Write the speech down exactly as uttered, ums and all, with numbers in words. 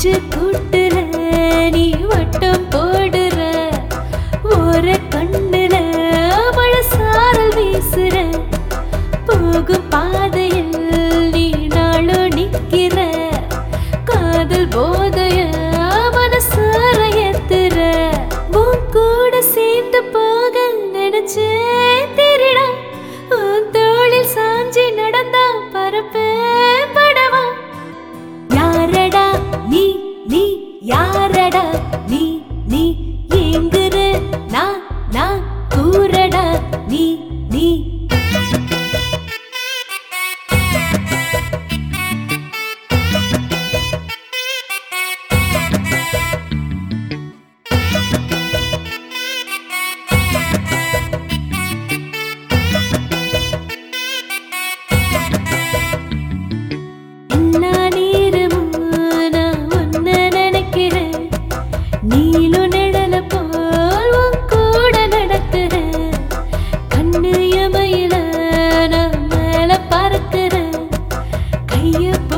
நெஞ்சு கூட்டுல நீ வட்டம் போடுற ஒரு கண்ணுல மழை சாரல் வீசுற போகும் பாதையில் நீ நாளோ நிக்கிற காதல் போதைய மனசார ஏத்துற உன் கூட சேர்ந்து போக நினைச்சே திருடா உன் தோளில் சாஞ்சி நடந்தா பரப்பே படவா யாரடா நீ நீ யாரடா நீ நீ எங்குற நான் நான் கூறடா நீ நீ நீலு நிழல போல் உன் கூட நடக்கிற கண்ணு எமையில நான் மேல பறக்கிற கைய